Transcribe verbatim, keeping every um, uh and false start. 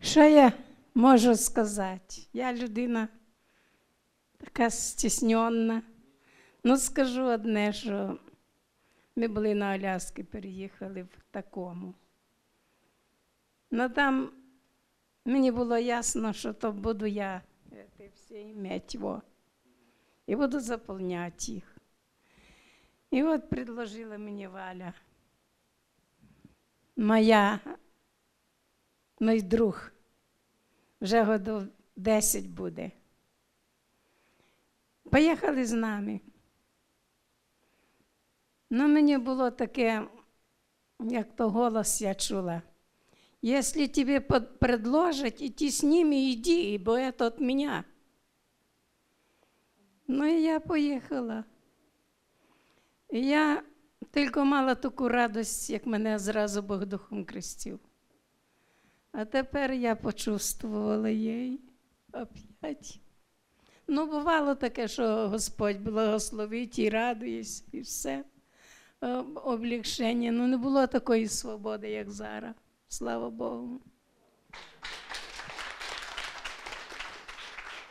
Що я можу сказати? Я людина така стісненна. Ну, скажу одне, що ми були на Аляскі, переїхали в такому. Ну, там мені було ясно, що то буду я це все іметь, во. І буду заповняти їх. І от предложила мені Валя, моя, мій друг, вже годів десять буде. Поїхали з нами. Ну, мені було таке, як то голос я чула. Якщо тобі предложать, іди з ними, іди, бо це від мене. Ну, і я поїхала. І я тільки мала таку радість, як мене зразу Бог Духом крестив. А тепер я почувствувала їй опять. Ну, бувало таке, що Господь благословить і радуєсь, і все. Облегшення. Ну, не було такої свободи, як зараз. Слава Богу.